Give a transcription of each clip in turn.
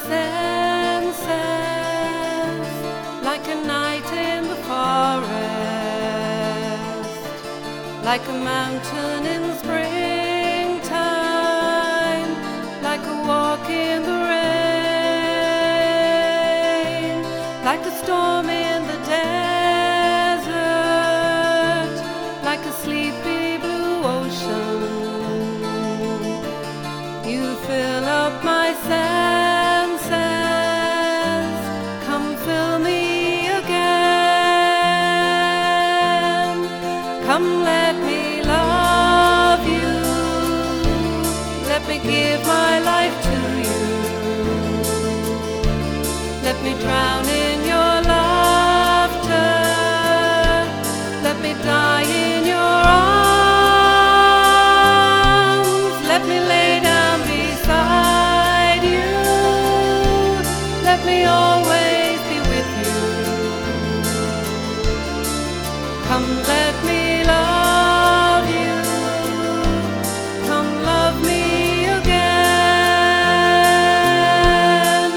senses, like a night in the forest, like a mountain in springtime, like a walk in the rain, like a storm in the desert, like a sleepy blue ocean. You fill up my senses, come fill me again. Come let me love you, let me give my life to you. Let me drown in your laughter, let me die in your arms. Let me lay down beside you, let me always be with you. Come let me love you, come love me again.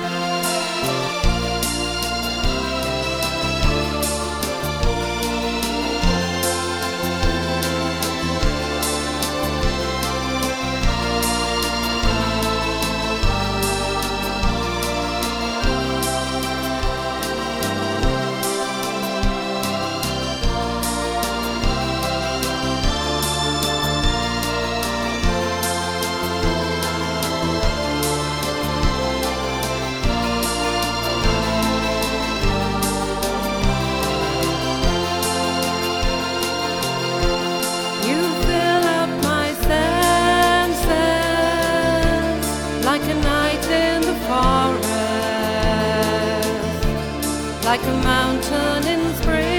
Like a night in the forest, like a mountain in spring.